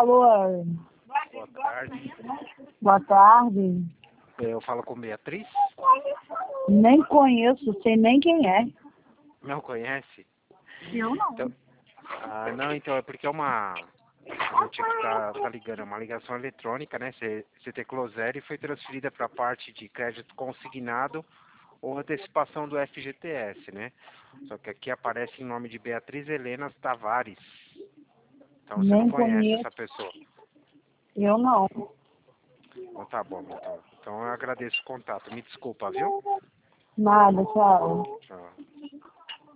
Alô, Boa tarde. boa tarde. Eu falo com Beatriz? Nem conheço, sei nem quem é. Não conhece? Eu não. Então, não, então é porque é uma... Eu tinha que tá ligando, é uma ligação eletrônica, né? Você teclou 0 e foi transferida para a parte de crédito consignado ou antecipação do FGTS, né? Só que aqui aparece em nome de Beatriz Helena Tavares. Então você não Nem conhece conheço. essa pessoa. Eu não. Então tá bom, então eu agradeço o contato. Me desculpa, viu? Nada, tchau. Tchau.